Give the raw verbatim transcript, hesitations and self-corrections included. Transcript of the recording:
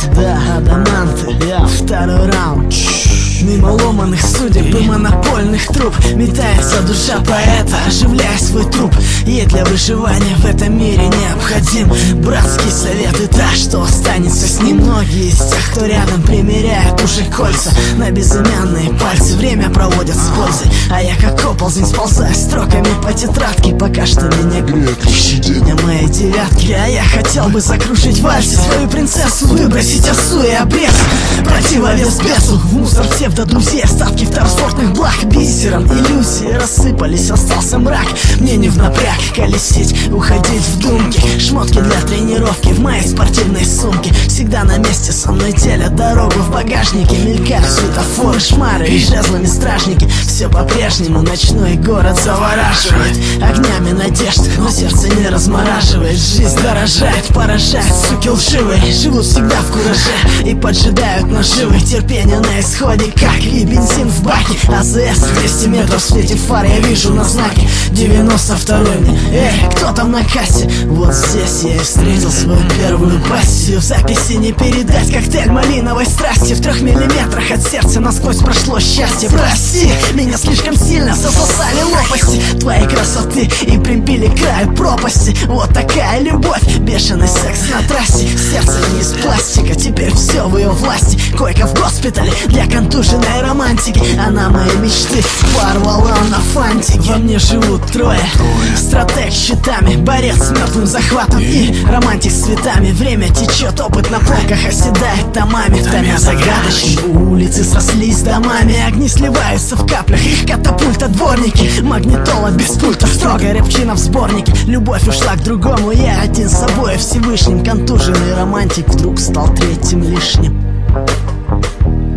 Да, адаманты, я второй раунд. Мимо ломаных судеб и монопольных труб метается душа поэта, оживляя свой труп. Ей для выживания в этом мире необходим братский совет и та, что останется с ним. Многие из тех, кто рядом, примеряют уже кольца на безымянные пальцы, время проводят с пользой. А я как оползень сползаю строками по тетрадке, пока что меня греет сиденье моей девятки. А я хотел бы закружить вальсе, свою принцессу, выбросить осу и обрез, противовес бесу. В мусор псевдо-друзей, остатки второсортных благ. Бисером иллюзии рассыпались, остался мрак. Мне не в напряг колесить, уходить в думки. Шмотки для тренировки в моей спортивной сумке всегда на месте, со мной делят дорогу в багажнике. Мелькают светофоры, шмары и жезлами стражники. Все по-прежнему, ночной город завораживает огнями надежд, но сердце не размораживает. Жизнь дорожает, поражает, суки лживые. Живут всегда в кураже и поджидают наживы. Терпение на исходе, как и бензин в баке. АЗС двести метров в свете фар я вижу на знаке. Девяносто второй мне, эй, кто там на кассе? Вот здесь я и встретил свою первую пассию. В записи не передать коктейль малиновой страсти. В трех миллиметрах от сердца насквозь прошло счастье. Прости, меня слишком сильно засосали лопасти твоей красоты и прибили к краю пропасти. Вот такая любовь, бешеный секс на трассе. Сердце не из пластика, теперь все в ее власти. Койка в госпитале для контуженной романтики. Она моей мечты порвала на фантики. Во мне живут трое: стратег с щитами, борец с мертвым захватом и романтик с цветами. Время течет, опыт на полках оседает томами. В томе загадочной улицы срослись домами. Огни сливаются в каплях, их катапульта дворники. Магнитола без пульта, строгая рябчина в сборнике. Любовь ушла к другому, я один с собой Всевышним. Контуженный романтик вдруг стал третьим лишним.